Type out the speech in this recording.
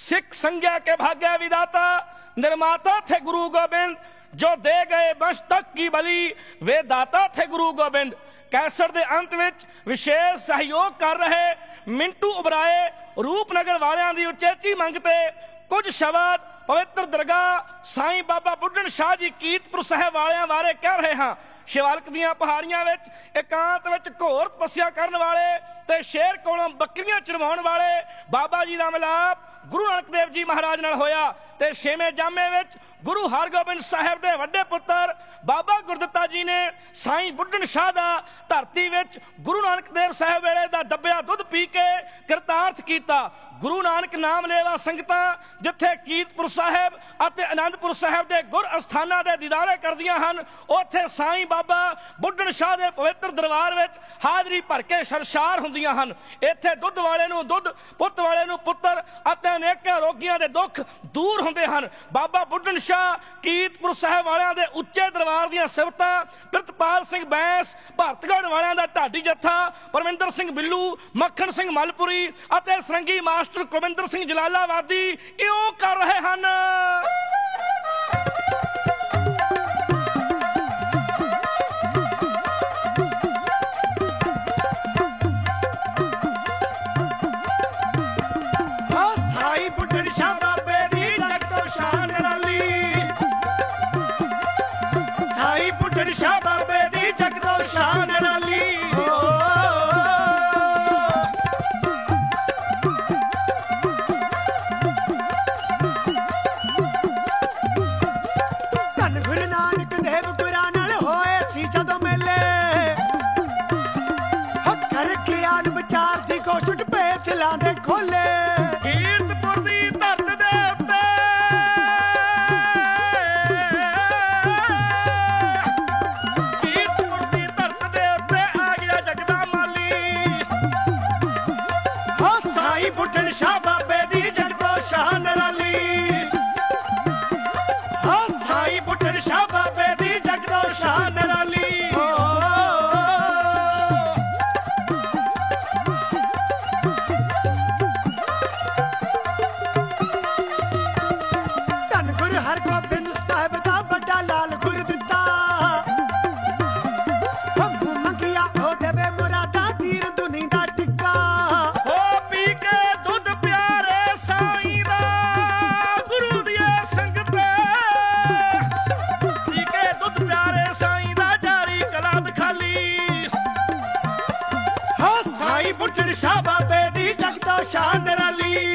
सिख संज्ञा के भाग्य विदाता निर्माता थे गुरु गोबिंद, जो दे गए वंश तक की बलि वे दाता थे गुरु गोबिंद। कैसट के अंत विच विशेष सहयोग कर रहे मिंटू उबराए रूपनगर वालियां दी उचेची मंग ते कुछ शब्द पवित्र दरगाह साईं बाबा बुढ़न शाह जी कीरतपुर साहिब वालियां बारे कह रहे हाँ। शिवालक दीआं पहाड़ियां विच एकांत विच घोर तपस्या करन वाले ते शेर कोलों बकरियां चरवाउण वाले बाबा जी दा मिलाप गुरु नानक देव जी महाराज नाल होया ते छेवें जामे विच गुरु हरगोबिंद साहिब दे वड्डे पुत्र बाबा गुरदित्ता जी ने साईं बुढ़न शाह दा धरती विच गुरु नानक देव साहिब वेले दा दब्बिया दुध पी के किरतार्थ कीता। गुरु नानक नाम लेवा संगतां जिथे कीरतपुर साहिब अते आनंदपुर साहिब दे गुर अस्थानां दे दीदारे करदियां हन, उत्थे साईं बाबा बुढ़न शाह दे पवित्र दरबार विच हाजरी भर के सरशार हुंदियां हन। इत्थे दुध वाले नूं दुध, पुੱਤ वाले नूं पुੱਤਰ अते अनेकां रोगियां दे दुख दूर हुंदे हन। बाबा बुढ़न शाह कीरतपुर साहिब वालियां दे उच्चे दरबार दीआं सिफतां प्रितपाल सिंह बैंस, भारतगढ़ वालियां दा ढाडी जत्था, परमिंदर सिंह बिल्लू, मक्खन सिंह मलपुरी अते सरंगी मास्टर कुलविंदर सिंह जलालाबादी इउं कर रहे हन। शाह बाबे दी जगदो शान रली धन गुरु नानक देव गुरां नाल होए सी जदों मेले कर ख्याल विचार दी कोशिश पे दिलां दे खोले। कीरतपुर दी धरत दे उत्ते बुढ़न शाह बाबे दी जगदो शान रली, हाँ साई बुढ़न शाह बाबे दी जगदो शान रली। धन गुरु हरगोबिंद साहिब दा बड़ा लाल गुरदित्ता मंगिया ओ देवे मुरादा तीर दुनी दा टिक्का। बुढ़न शाह बाबे दी जगदो शान रली